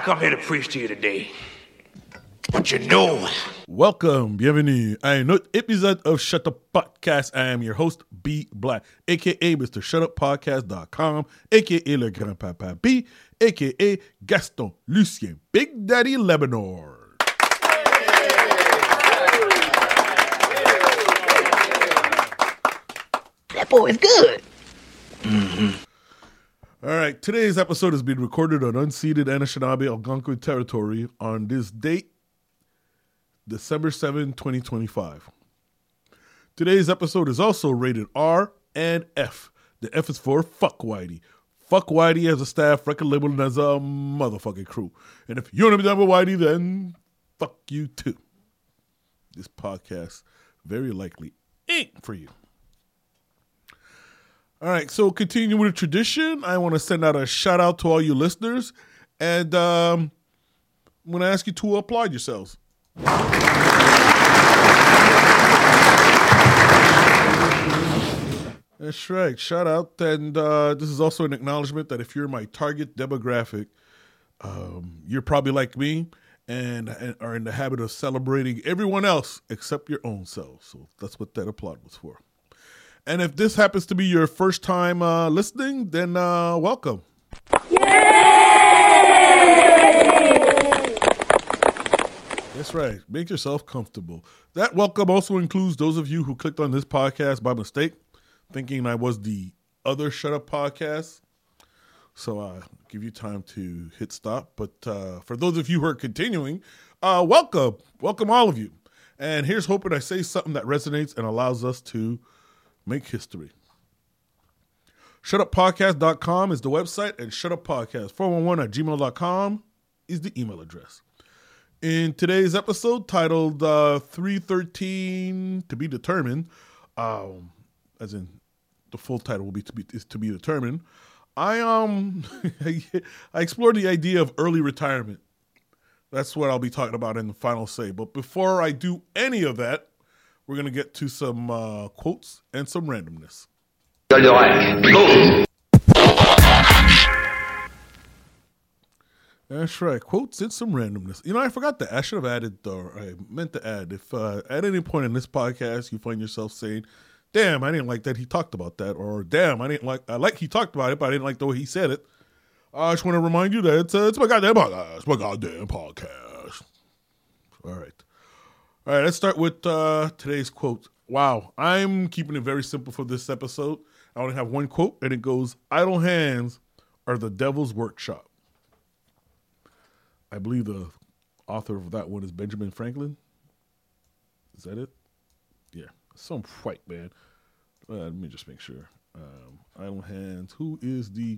come here to preach to you today. But you know. Welcome, bienvenue à un autre épisode of Shut Up Podcast. I am your host, B Black, a.k.a. Mr. ShutUpPodcast.com, a.k.a. Le Grand-Papa B, a.k.a. Gaston Lucien, Big Daddy Lebanon. That boy is good. All right, today's episode has been recorded on unceded Anishinaabe Algonquin territory on this date, December 7, 2025. Today's episode is also rated R and F. The F is for Fuck Whitey. Fuck Whitey as a staff, record label, and as a motherfucking crew. And if you want to be done with Whitey, then fuck you too. This podcast very likely ain't for you. All right, so continuing with the tradition, I want to send out a shout out to all you listeners, and I'm going to ask you to applaud yourselves. That's right, shout out, and this is also an acknowledgement that if you're my target demographic, you're probably like me and are in the habit of celebrating everyone else except your own self. So that's what that applaud was for. And if this happens to be your first time listening, then welcome. Yay! That's right. Make yourself comfortable. That welcome also includes those of you who clicked on this podcast by mistake, thinking I was the other Shut Up Podcast. So I'll give you time to hit stop. But for those of you who are continuing, welcome. Welcome all of you. And here's hoping I say something that resonates and allows us to make history. ShutUpPodcast.com is the website, and ShutUpPodcast411@gmail.com is the email address. In today's episode, titled 313 to be determined, as in the full title will be to be determined, I explored the idea of early retirement. That's what I'll be talking about in the final say. But before I do any of that, we're going to get to some quotes and some randomness. That's right. Quotes and some randomness. You know, I forgot to. I should have added, or I meant to add, if at any point in this podcast you find yourself saying, damn, I didn't like that he talked about that, or damn, I like he talked about it, but I didn't like the way he said it. I just want to remind you that it's my goddamn podcast. It's my goddamn podcast. All right, let's start with today's quote. Wow, I'm keeping it very simple for this episode. I only have one quote, and it goes, idle hands are the devil's workshop. I believe the author of that one is Benjamin Franklin. Is that it? Yeah, some white man. Let me just make sure. Idle hands. Who is the...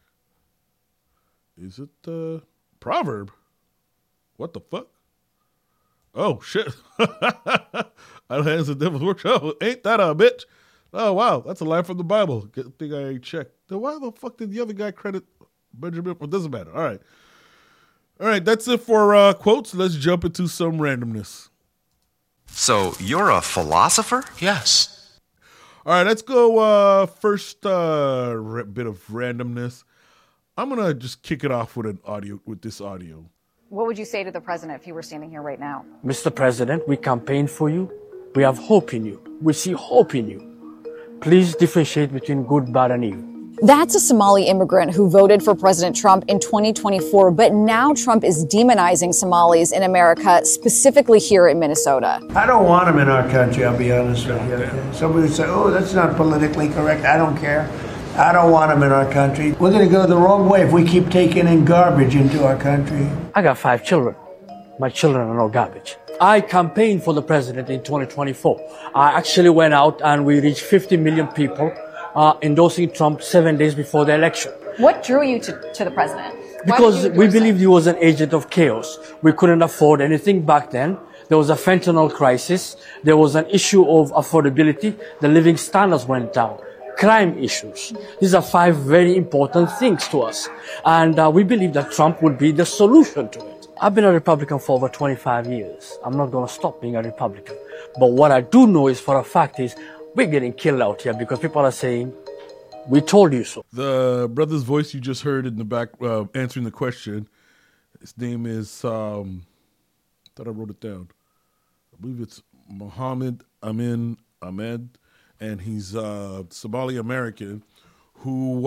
Is it the proverb? What the fuck? Oh, shit. Idle hands the devil's workshop. Ain't that a bitch? Oh, wow. That's a line from the Bible. Good thing I checked. Then why the fuck did the other guy credit Benjamin? Well, doesn't matter. All right. That's it for quotes. Let's jump into some randomness. So you're a philosopher? Yes. All right. Let's go first bit of randomness. I'm going to just kick it off with this audio. What would you say to the president if he were standing here right now? Mr. President, we campaign for you. We have hope in you. We see hope in you. Please differentiate between good, bad, and evil. That's a Somali immigrant who voted for President Trump in 2024, but now Trump is demonizing Somalis in America, specifically here in Minnesota. I don't want them in our country, I'll be honest with you. Okay? Somebody would say, oh, that's not politically correct. I don't care. I don't want them in our country. We're going to go the wrong way if we keep taking in garbage into our country. I got 5 children. My children are no garbage. I campaigned for the president in 2024. I actually went out and we reached 50 million people endorsing Trump 7 days before the election. What drew you to the president? Because we believed he was an agent of chaos. We couldn't afford anything back then. There was a fentanyl crisis. There was an issue of affordability. The living standards went down. Crime issues. These are 5 very important things to us. And we believe that Trump would be the solution to it. I've been a Republican for over 25 years. I'm not going to stop being a Republican. But what I do know is for a fact is we're getting killed out here because people are saying, we told you so. The brother's voice you just heard in the back answering the question His name is, thought I wrote it down. I believe it's Mohammed Amin Ahmed, and he's Somali American who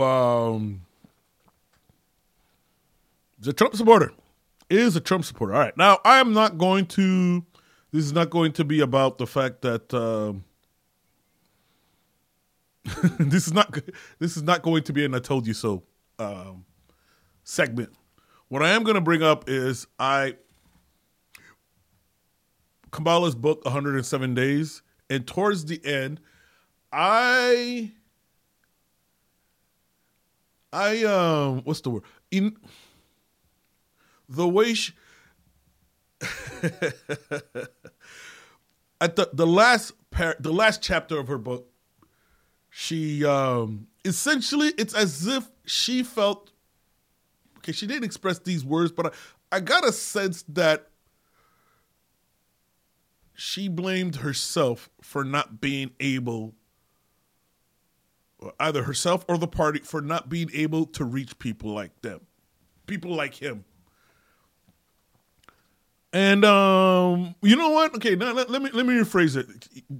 is a Trump supporter. Is a Trump supporter. All right. Now, I am not going to, this is not going to be about the fact that this is not going to be an I told you so segment. What I am going to bring up is Kamala's book 107 Days, and towards the end what's the word? In the way she at the last chapter of her book, she essentially, it's as if she felt, okay, she didn't express these words, but I got a sense that she blamed herself for not being able, either herself or the party, for not being able to reach people like them, people like him. And you know what? Okay, now let me rephrase it.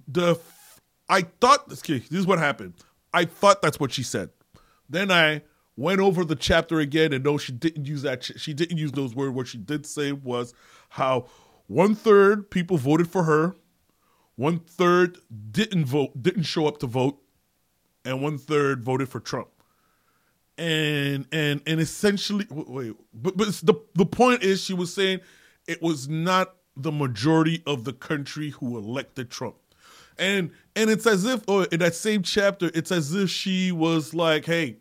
This is what happened. I thought that's what she said. Then I went over the chapter again, and no, she didn't use that. She didn't use those words. What she did say was how 1/3 people voted for her, 1/3 didn't show up to vote, and 1/3 voted for Trump. And essentially, but the point is, she was saying it was not the majority of the country who elected Trump. And it's as if, in that same chapter, it's as if she was like, hey,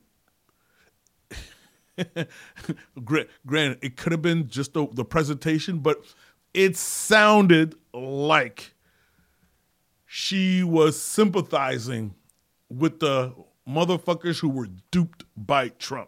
granted, it could have been just the presentation, but it sounded like she was sympathizing with the motherfuckers who were duped by Trump.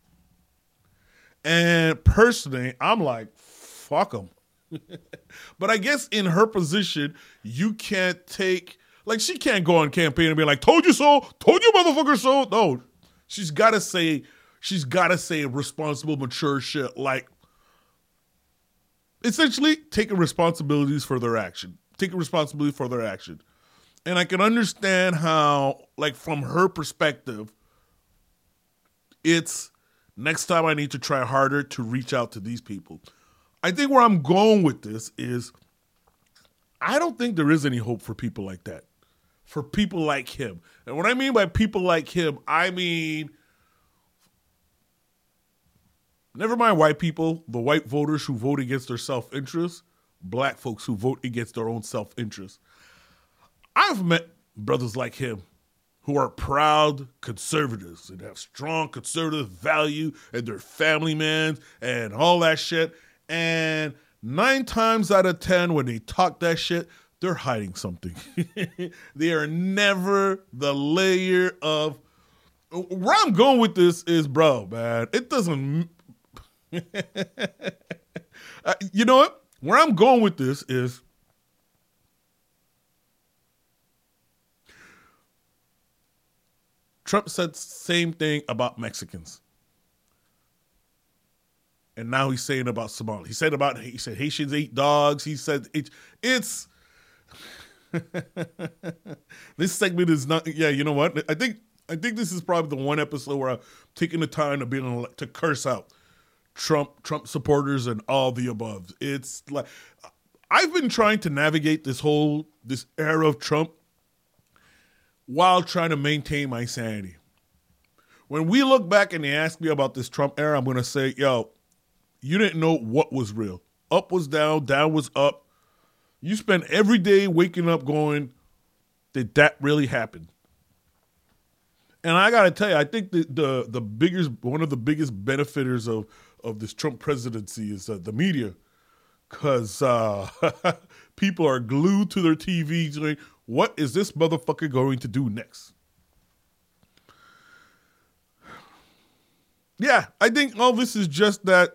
And personally, I'm like, fuck them. But I guess in her position, you can't take, like, she can't go on campaign and be like, told you so, told you motherfucker so. No, she's got to say responsible, mature shit, like essentially taking responsibility for their action. And I can understand how, like, from her perspective, it's next time I need to try harder to reach out to these people. I think where I'm going with this is I don't think there is any hope for people like that, for people like him. And what I mean by people like him, I mean, never mind white people, the white voters who vote against their self-interest, black folks who vote against their own self-interest. I've met brothers like him who are proud conservatives and have strong conservative value and they're family men and all that shit. And 9 times out of 10, when they talk that shit, they're hiding something. They are never the layer of. Where I'm going with this is, bro, man, it doesn't. You know what? Where I'm going with this is, Trump said the same thing about Mexicans. And now he's saying about Somali. He said Haitians ate dogs. He said it's this segment is not. Yeah, you know what? I think this is probably the one episode where I'm taking the time to curse out Trump supporters and all the above. It's like I've been trying to navigate this era of Trump while trying to maintain my sanity. When we look back and they ask me about this Trump era, I'm going to say, yo, you didn't know what was real. Up was down, down was up. You spent every day waking up going, did that really happen? And I got to tell you, I think one of the biggest benefiters of this Trump presidency is the media, because people are glued to their TVs going, what is this motherfucker going to do next? Yeah, I think all this is just that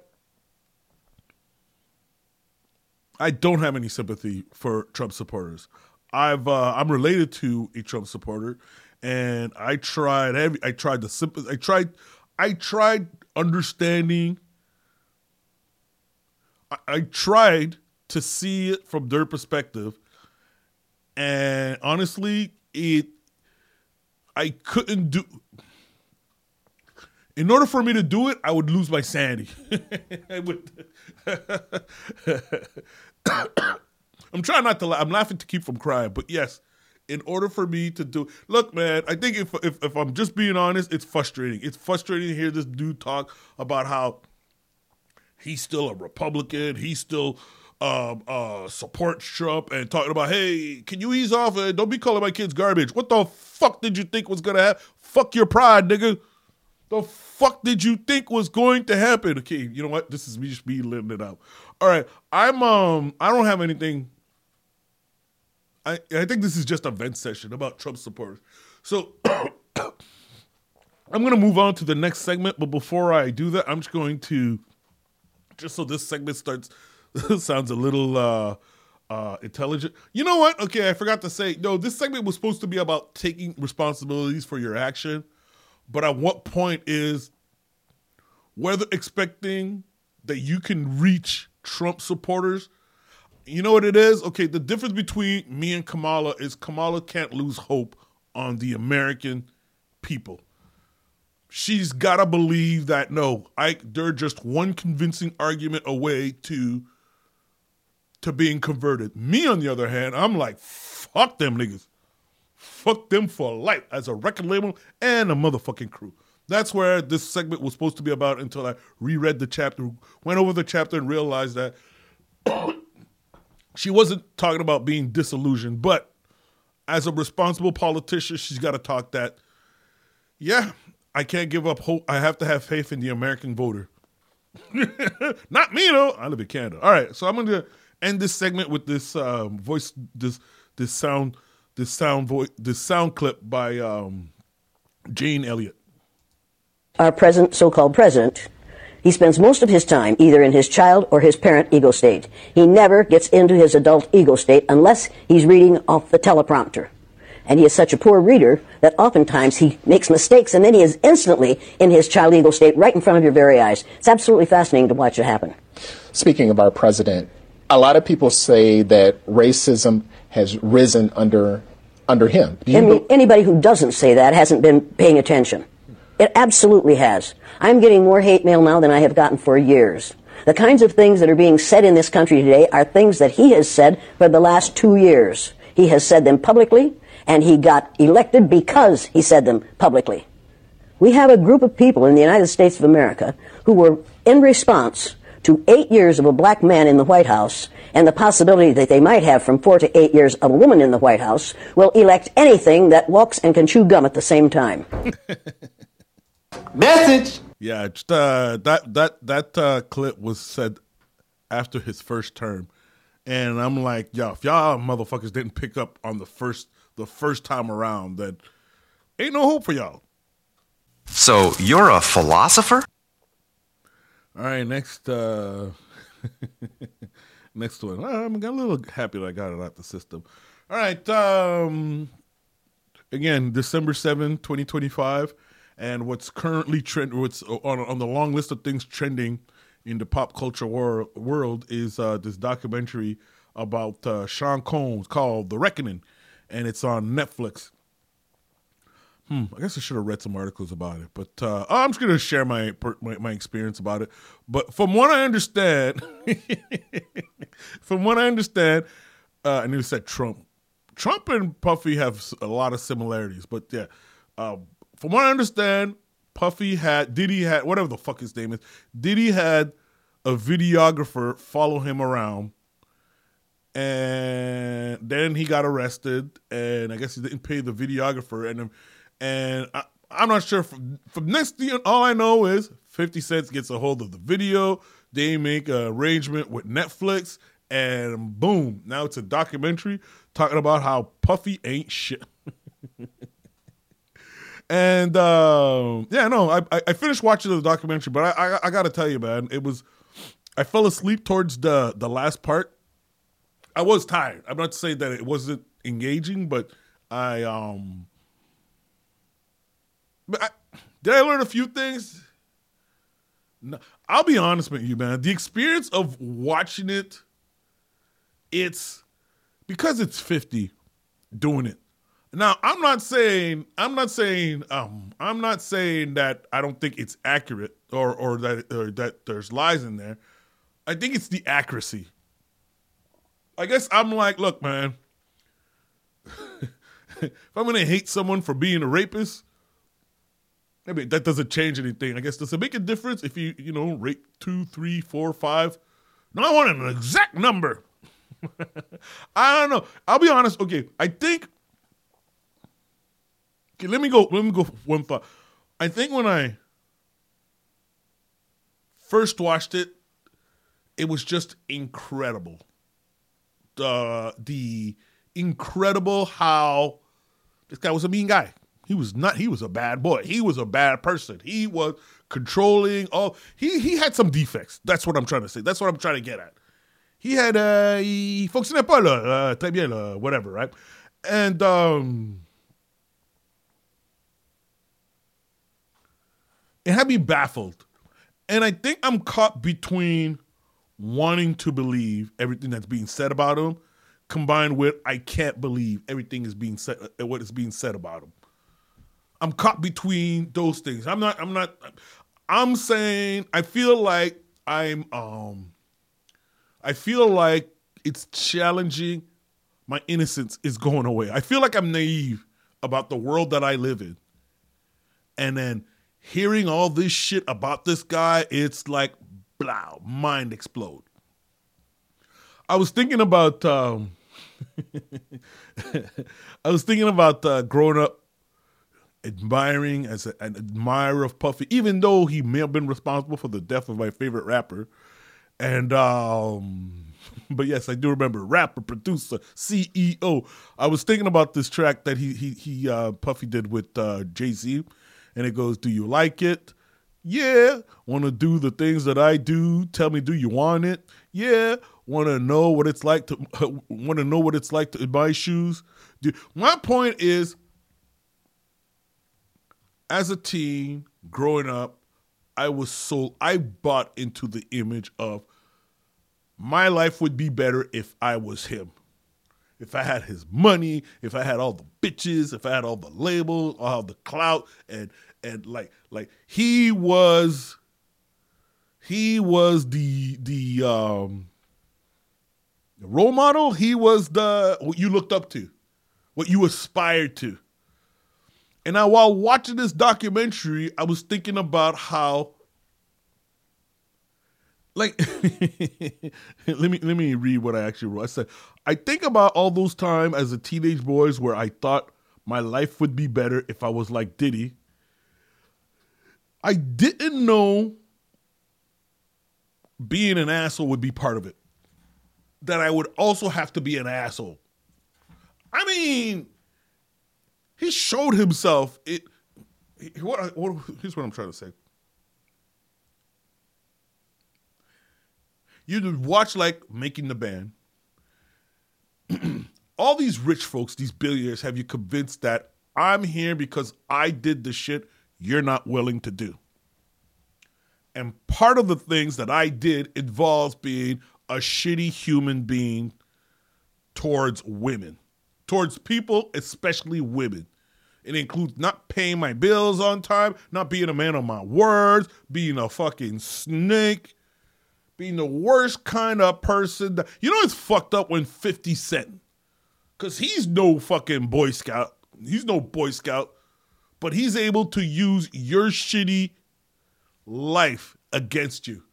I don't have any sympathy for Trump supporters. I'm related to a Trump supporter, and I tried understanding I tried to see it from their perspective, and honestly, I couldn't do. In order for me to do it, I would lose my sanity. I would. I'm trying not to laugh. I'm laughing to keep from crying. But yes, in order for me to do... Look, man, I think if I'm just being honest, it's frustrating. It's frustrating to hear this dude talk about how he's still a Republican. He still supports Trump and talking about, hey, can you ease off? Don't be calling my kids garbage. What the fuck did you think was going to happen? Fuck your pride, nigga. The fuck did you think was going to happen? Okay, you know what? This is me just me letting it out. All right, I don't have anything. I think this is just a vent session about Trump supporters. So I'm going to move on to the next segment, but before I do that, I'm just going to, just so this segment starts, sounds a little intelligent. You know what? Okay, I forgot to say, no, this segment was supposed to be about taking responsibilities for your action, but at what point is whether expecting that you can reach Trump supporters. You know what it is? Okay, the difference between me and Kamala is Kamala can't lose hope on the American people. She's got to believe that, no, they're just one convincing argument away to being converted. Me, on the other hand, I'm like, fuck them niggas. Fuck them for life as a record label and a motherfucking crew. That's where this segment was supposed to be about until I reread the chapter, went over the chapter and realized that she wasn't talking about being disillusioned, but as a responsible politician, she's got to talk that, yeah, I can't give up hope. I have to have faith in the American voter. Not me, though. I live in Canada. All right, so I'm going to end this segment with this voice, this sound clip by Jane Elliott. Our present so-called president, he spends most of his time either in his child or his parent ego state. He never gets into his adult ego state unless he's reading off the teleprompter. And he is such a poor reader that oftentimes he makes mistakes and then he is instantly in his child ego state right in front of your very eyes. It's absolutely fascinating to watch it happen. Speaking of our president, a lot of people say that racism has risen under him. Anybody who doesn't say that hasn't been paying attention. It absolutely has. I'm getting more hate mail now than I have gotten for years. The kinds of things that are being said in this country today are things that he has said for the last 2 years. He has said them publicly, and he got elected because he said them publicly. We have a group of people in the United States of America who were in response to 8 years of a black man in the White House and the possibility that they might have from 4 to 8 years of a woman in the White House will elect anything that walks and can chew gum at the same time. Message. Yeah, just, that clip was said after his first term, and I'm like, yo, if y'all motherfuckers didn't pick up on the first time around, then ain't no hope for y'all. So you're a philosopher? All right, next next one. I'm a little happy that I got it out the system. All right, again, December 7, 2025. And what's currently what's on the long list of things trending in the pop culture world is this documentary about Sean Combs called The Reckoning, and it's on Netflix. I guess I should have read some articles about it, but I'm just gonna share my experience about it. But from what I understand, I knew it said Trump and Puffy have a lot of similarities, but yeah. From what I understand, Diddy had, whatever the fuck his name is, Diddy had a videographer follow him around, and then he got arrested, and I guess he didn't pay the videographer, and I'm not sure. From next thing, all I know is 50 Cent gets a hold of the video, they make an arrangement with Netflix, and boom, now it's a documentary talking about how Puffy ain't shit. And I finished watching the documentary, but I got to tell you, man, I fell asleep towards the last part. I was tired. I'm not saying that it wasn't engaging, but did I learn a few things? No, I'll be honest with you, man. The experience of watching it, it's because it's 50 doing it. Now, I'm not saying that I don't think it's accurate or that there's lies in there. I think it's the accuracy. I guess I'm like, look, man, if I'm going to hate someone for being a rapist, maybe that doesn't change anything. I guess, does it make a difference if you rape 2, 3, 4, 5? No, I want an exact number. I don't know. I'll be honest. Okay, I think. Okay, let me go one thought. I think when I first watched it, it was just incredible. The incredible how this guy was a mean guy. He was a bad boy. He was a bad person. He was controlling. He had some defects. That's what I'm trying to say. That's what I'm trying to get at. He had, il fonctionnait pas là, très bien là, whatever, right? And it had me baffled. And I think I'm caught between wanting to believe everything that's being said about him, combined with I can't believe everything is being said, what is being said about him. I'm caught between those things. I'm saying I feel like it's challenging. My innocence is going away. I feel like I'm naive about the world that I live in. And then hearing all this shit about this guy, it's like, blah, mind explode. I was thinking about, growing up, admiring as an admirer of Puffy, even though he may have been responsible for the death of my favorite rapper. And, but yes, I do remember rapper, producer, CEO. I was thinking about this track that he Puffy did with Jay-Z, and it goes, "Do you like it? Yeah. Want to do the things that I do? Tell me, do you want it? Yeah. Want to know what it's like to in my shoes?" My point is, as a teen growing up, I bought into the image of my life would be better if I was him. If I had his money, if I had all the bitches, if I had all the labels, all the clout, and like he was the role model. He was what you looked up to, what you aspired to. And now, while watching this documentary, I was thinking about how, like, let me read what I actually wrote. I said, I think about all those times as a teenage boys where I thought my life would be better if I was like Diddy. I didn't know being an asshole would be part of it. That I would also have to be an asshole. I mean, he showed himself. Here's what I'm trying to say. You watch like Making the Band. All these rich folks, these billionaires, have you convinced that I'm here because I did the shit you're not willing to do. And part of the things that I did involves being a shitty human being towards women, towards people, especially women. It includes not paying my bills on time, not being a man of my words, being a fucking snake, being the worst kind of person. It's fucked up when 50 Cent, because he's no fucking Boy Scout. He's no Boy Scout, but he's able to use your shitty life against you.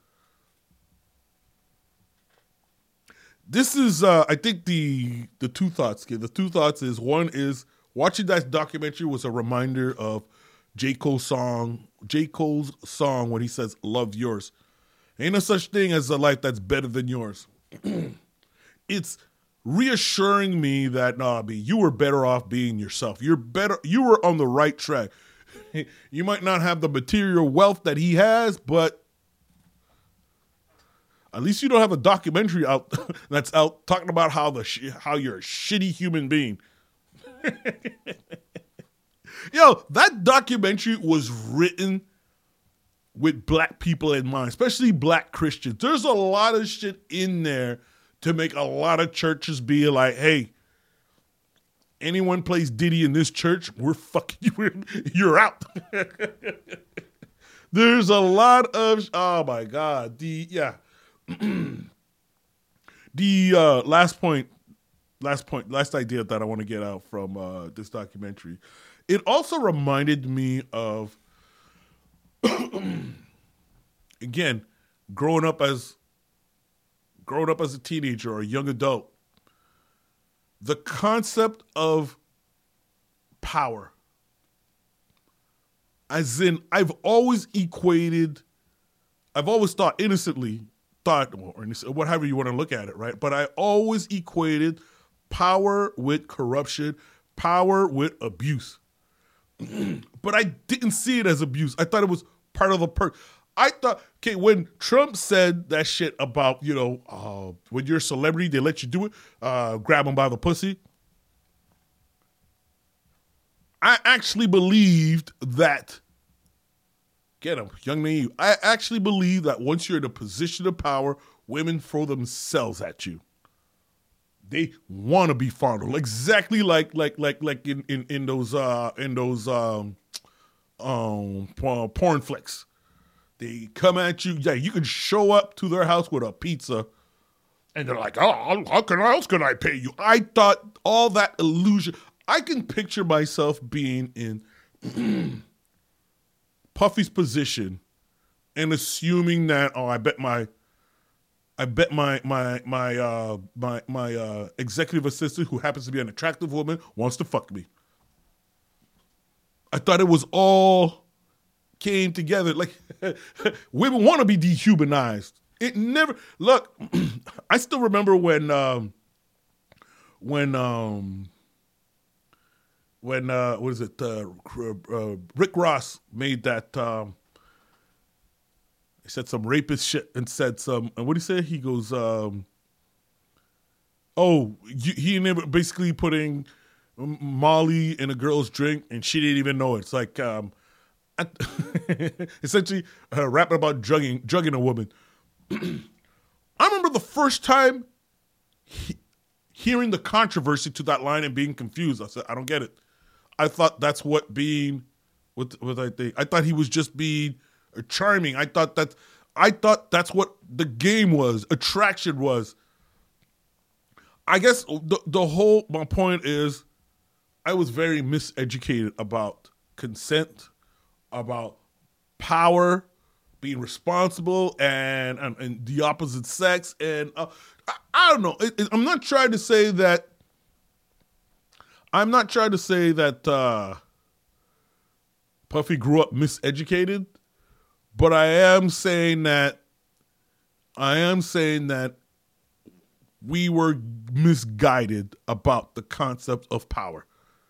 This is, I think, the two thoughts. The two thoughts is, one is, watching that documentary was a reminder of J. Cole's song when he says, "Love yours." Ain't no such thing as a life that's better than yours. It's reassuring me that, you were better off being yourself. You were on the right track. You might not have the material wealth that he has, but at least you don't have a documentary out that's out talking about how you're a shitty human being. Yo, that documentary was written with black people in mind, especially black Christians. There's a lot of shit in there to make a lot of churches be like, hey, anyone plays Diddy in this church, we're fucking you. You're out. There's a lot of, oh my God. The last idea that I want to get out from this documentary. It also reminded me of, again, growing up as a teenager or a young adult, the concept of power. As in, I've always innocently thought, or whatever you want to look at it, right? But I always equated power with corruption, power with abuse. But I didn't see it as abuse. I thought it was part of the perk. I thought, okay, when Trump said that shit about, when you're a celebrity, they let you do it, grab them by the pussy. I actually believed that, get him, young naive. I actually believe that once you're in a position of power, women throw themselves at you. They want to be fondled, exactly like in those porn flicks. They come at you. Yeah, you can show up to their house with a pizza, and they're like, "Oh, how else can I pay you?" I thought all that illusion. I can picture myself being in Puffy's position and assuming that, I bet my executive assistant, who happens to be an attractive woman, wants to fuck me. I thought it was all came together. Like, women want to be dehumanized. It never, look, I still remember when Rick Ross made that, he said some rapist shit and said some, and what did he say? He goes, he never, basically putting Molly in a girl's drink and she didn't even know it. It's like, essentially rapping about drugging a woman. I remember the first time hearing the controversy to that line and being confused. I said, I don't get it. I thought that's what being, I thought he was just being charming. I thought that's what the game was, attraction was. I guess my point is, I was very miseducated about consent, about power, being responsible, and the opposite sex, and I don't know. I'm not trying to say that. Puffy grew up miseducated, but I am saying that we were misguided about the concept of power.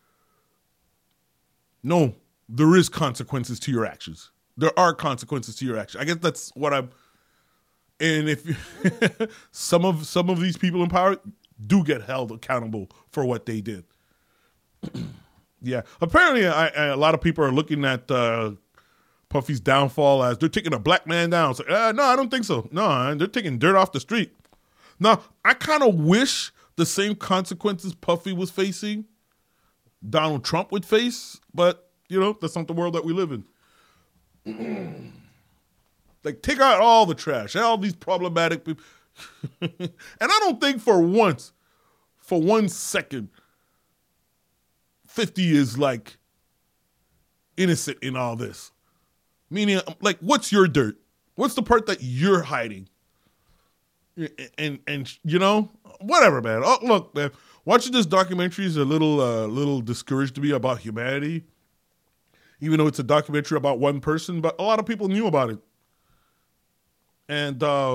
No, there is consequences to your actions. There are consequences to your actions. I guess that's what I'm. And if some of these people in power do get held accountable for what they did. Yeah, apparently a lot of people are looking at Puffy's downfall as they're taking a black man down. It's like, no, I don't think so. No, they're taking dirt off the street. Now, I kind of wish the same consequences Puffy was facing, Donald Trump would face, but, that's not the world that we live in. Like, take out all the trash, all these problematic people. And I don't think for 1 second, 50 is, like, innocent in all this. Meaning, like, what's your dirt? What's the part that you're hiding? And whatever, man. Oh, look, man, watching this documentary is a little discouraged to me about humanity, even though it's a documentary about one person, but a lot of people knew about it. And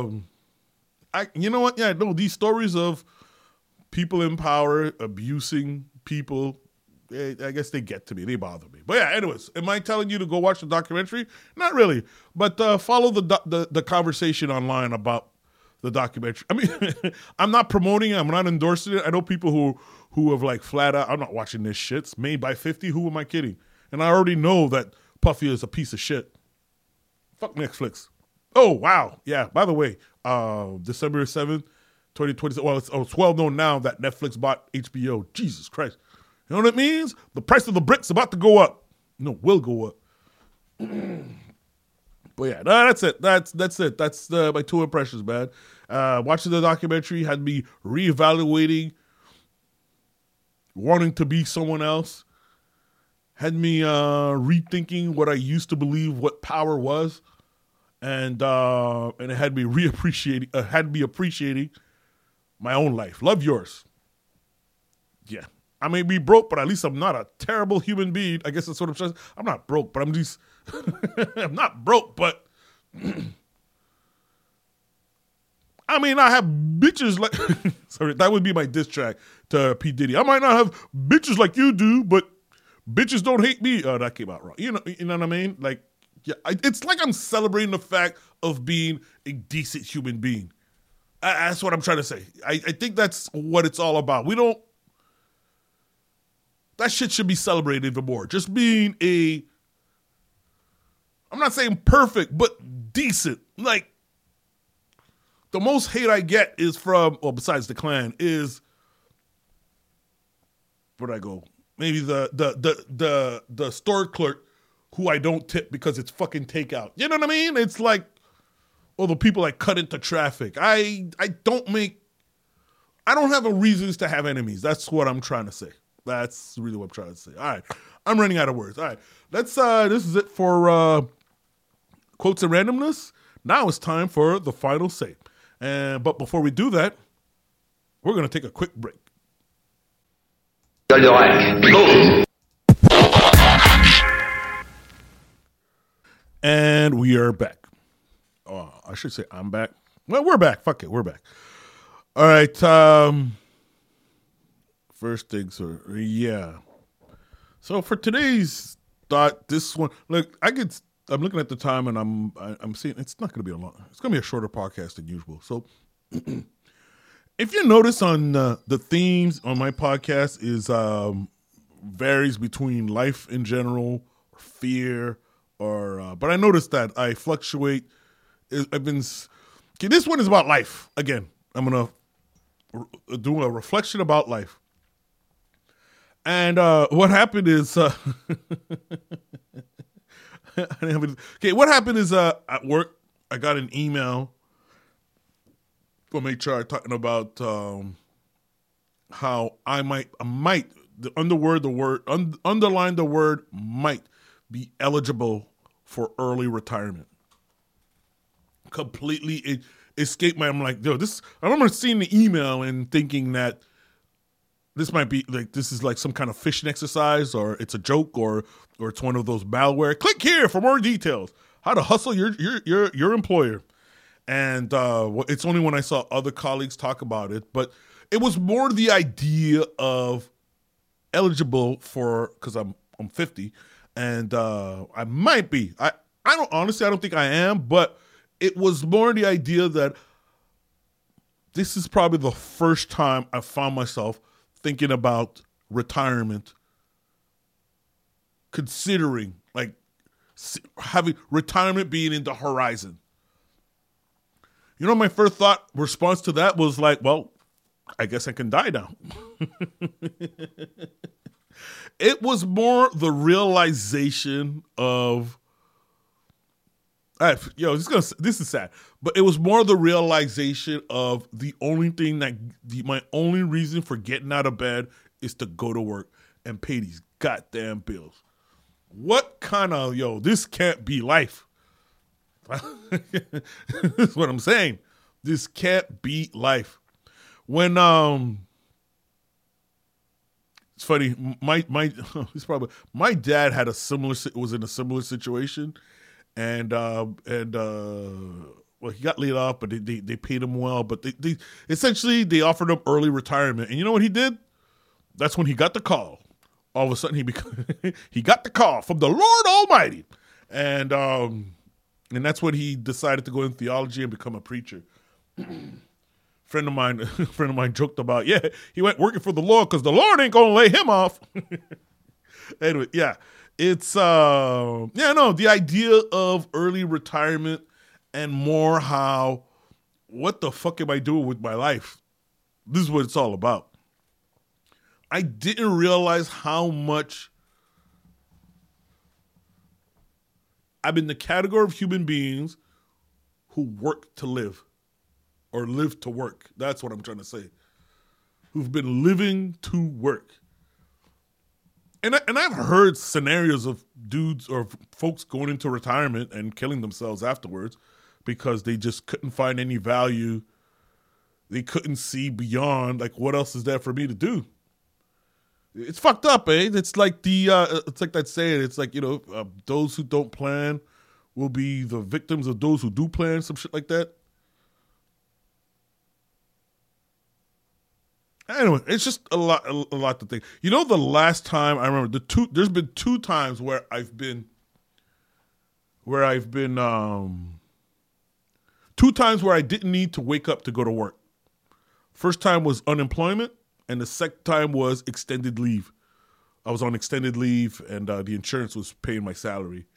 these stories of people in power abusing people, I guess they get to me. They bother me. But yeah, anyways, am I telling you to go watch the documentary? Not really. But follow the conversation online about the documentary. I mean, I'm not promoting it. I'm not endorsing it. I know people who have like flat out, I'm not watching this shit. It's made by 50. Who am I kidding? And I already know that Puffy is a piece of shit. Fuck Netflix. Oh, wow. Yeah, by the way, December 7th, 2020. Well, it's well known now that Netflix bought HBO. Jesus Christ. You know what it means? The price of the brick's about to go up. No, will go up. But yeah, no, that's it. That's it. That's my two impressions, man. Watching the documentary had me reevaluating wanting to be someone else. Had me rethinking what I used to believe what power was. And it had me appreciating my own life. Love yours. Yeah. I may be broke, but at least I'm not a terrible human being. I guess that's what I'm saying. I'm not broke, but I'm just I'm not broke, but I mean, I have bitches like sorry, that would be my diss track to P. Diddy. I might not have bitches like you do, but bitches don't hate me. Oh, that came out wrong. You know what I mean? Like, yeah, it's like I'm celebrating the fact of being a decent human being. That's what I'm trying to say. I think that's what it's all about. That shit should be celebrated even more. Just being I'm not saying perfect, but decent. Like, the most hate I get is from, well, besides the Klan, is, where'd I go? Maybe the store clerk who I don't tip because it's fucking takeout. You know what I mean? It's like, or the people that cut into traffic. I don't have a reasons to have enemies. That's what I'm trying to say. That's really what I'm trying to say. All right. I'm running out of words. All right. This is it for quotes and randomness. Now it's time for the final say. But before we do that, we're going to take a quick break. And we are back. Oh, I should say I'm back. Well, we're back. Fuck it. We're back. All right. First things are, yeah. So for today's thought, this one, look, I'm looking at the time and I'm seeing it's not going to be it's going to be a shorter podcast than usual. So if you notice on the themes on my podcast is varies between life in general, or fear, or but I noticed that I fluctuate. This one is about life. Again, I'm going to do a reflection about life. And what happened is what happened is at work I got an email from HR talking about how I might underline the word might be eligible for early retirement. Completely it escaped my. I'm like, yo, this. I remember seeing the email and thinking that this might be like this is like some kind of phishing exercise, or it's a joke, or it's one of those malware. Click here for more details. How to hustle your employer. And it's only when I saw other colleagues talk about it, but it was more the idea of eligible for, because I'm 50, and I might be. I don't think I am, but it was more the idea that this is probably the first time I found myself thinking about retirement, considering like having retirement being in the horizon. You know, my first response to that was like, well, I guess I can die now. It was more the realization of, this is sad, but it was more the realization of my only reason for getting out of bed is to go to work and pay these goddamn bills. What kind of, this can't be life. That's what I'm saying. This can't be life. When it's funny, my dad was in a similar situation, and well, he got laid off, but they paid him well, but they essentially they offered him early retirement, and you know what he did? That's when he got the call. All of a sudden he got the call from the Lord Almighty, and that's when he decided to go in theology and become a preacher. Friend of mine joked about, he went working for the Lord because the Lord ain't gonna lay him off. Anyway, yeah, It's the idea of early retirement and more how, what the fuck am I doing with my life? This is what it's all about. I didn't realize how much I'm in the category of human beings who work to live or live to work. That's what I'm trying to say. Who've been living to work. And I've heard scenarios of dudes or folks going into retirement and killing themselves afterwards because they just couldn't find any value. They couldn't see beyond, like, what else is there for me to do? It's fucked up, eh? It's like it's like that saying. It's like, those who don't plan will be the victims of those who do plan, some shit like that. Anyway, it's just a lot to think. The last time I remember there's been 2 times where I've been 2 times where I didn't need to wake up to go to work. First time was unemployment, and the second time was extended leave. I was on extended leave, and the insurance was paying my salary.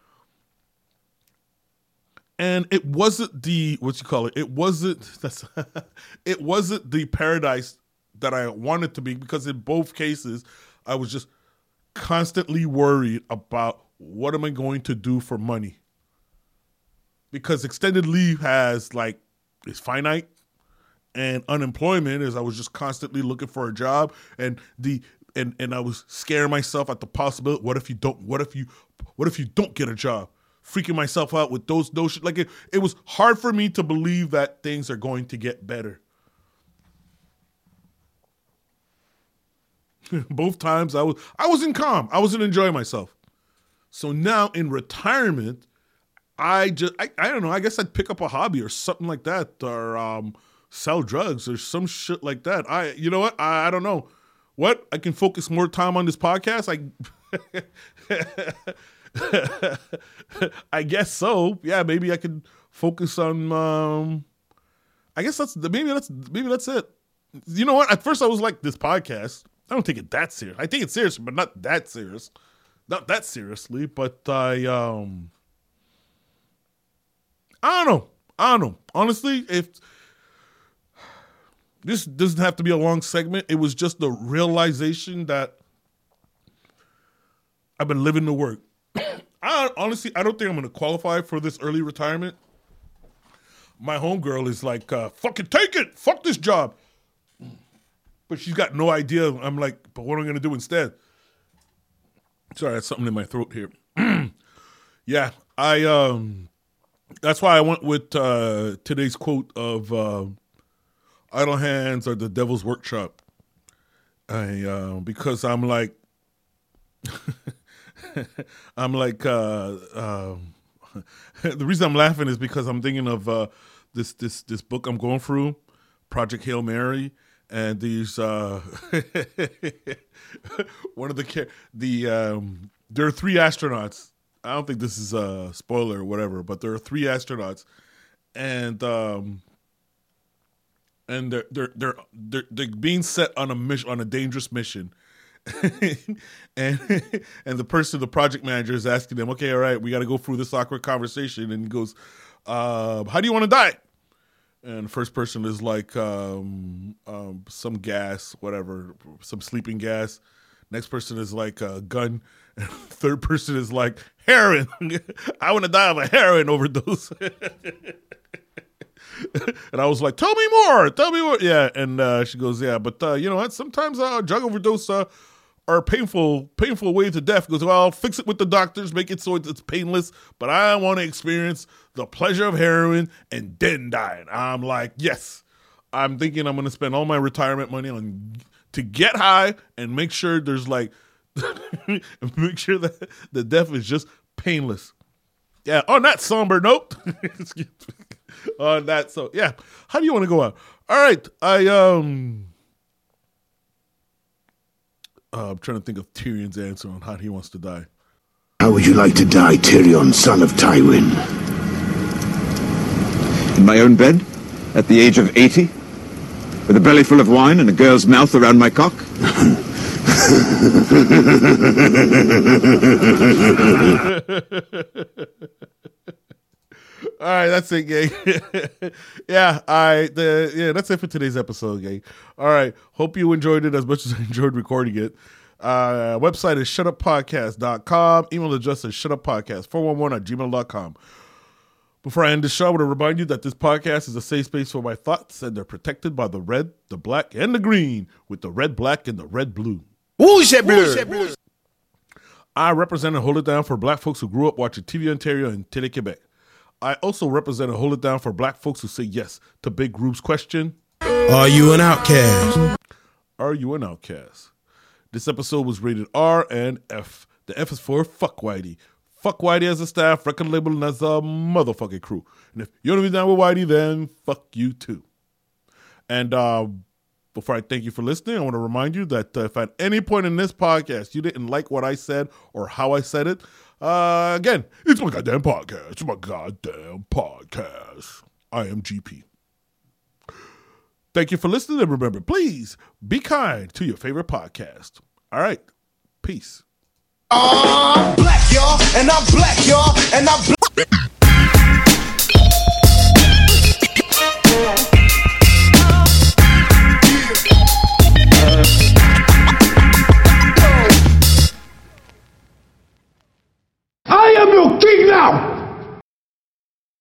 And it wasn't it wasn't the paradise that I wanted to be, because in both cases, I was just constantly worried about what am I going to do for money. Because extended leave is finite, and unemployment is I was just constantly looking for a job, and I was scaring myself at the possibility. What if you don't get a job? Freaking myself out with those shit. Like it was hard for me to believe that things are going to get better. Both times I wasn't calm. I wasn't enjoying myself. So now in retirement, I don't know. I guess I'd pick up a hobby or something like that, or sell drugs or some shit like that. You know what? I don't know. What? I can focus more time on this podcast. I guess so. Yeah, maybe I could focus on. I guess maybe that's it. You know what? At first I was like, this podcast, I don't take it that serious. I take it serious, but not that serious. Not that seriously, but I don't know. Honestly, if this doesn't have to be a long segment, it was just the realization that I've been living to work. I don't think I'm going to qualify for this early retirement. My homegirl is like, fucking take it. Fuck this job. But she's got no idea. I'm like, but what am I going to do instead? Sorry, I had something in my throat here. Yeah, that's why I went with today's quote of idle hands are the devil's workshop. Because I'm like, the reason I'm laughing is because I'm thinking of this book I'm going through, Project Hail Mary, and these one of there are 3 astronauts. I don't think this is a spoiler or whatever, but there are 3 astronauts, and they're being set on a mission, on a dangerous mission. and the project manager is asking them, okay, all right, we got to go through this awkward conversation, and he goes, how do you want to die? And the first person is like, some gas, whatever, some sleeping gas. Next person is like a gun. And third person is like heroin. I want to die of a heroin overdose. And I was like, tell me more. Yeah. And she goes, yeah, but you know what? Sometimes drug overdose are a painful way to death. Goes, well, I'll fix it with the doctors, make it so it's painless, but I want to experience the pleasure of heroin and then die. I'm like, yes. I'm thinking I'm going to spend all my retirement money to get high and make sure there's make sure that the death is just painless. Yeah, on that somber note. On that, so yeah. How do you want to go out? All right, I'm trying to think of Tyrion's answer on how he wants to die. How would you like to die, Tyrion, son of Tywin? In my own bed, at the age of 80, with a belly full of wine and a girl's mouth around my cock? All right, that's it, gang. That's it for today's episode, gang. All right, hope you enjoyed it as much as I enjoyed recording it. Website is shutuppodcast.com. Email address is shutuppodcast411@gmail.com. Before I end the show, I want to remind you that this podcast is a safe space for my thoughts, and they're protected by the red, the black, and the green, with the red, black, and the red, blue. Rouge et bleu. I represent and hold it down for black folks who grew up watching TV Ontario and Télé Québec. I also represent and hold it down for black folks who say yes to Big Group's question. Are you an outcast? Are you an outcast? This episode was rated R and F. The F is for Fuck Whitey. Fuck Whitey as a staff, record label, and as a motherfucking crew. And if you don't be down with Whitey, then fuck you too. And before I thank you for listening, I want to remind you that if at any point in this podcast you didn't like what I said or how I said it, again, it's my goddamn podcast. It's my goddamn podcast. I am GP. Thank you for listening, and remember, please be kind to your favorite podcast. All right, peace. I'm black, y'all, and I'm black, y'all, and I'm black.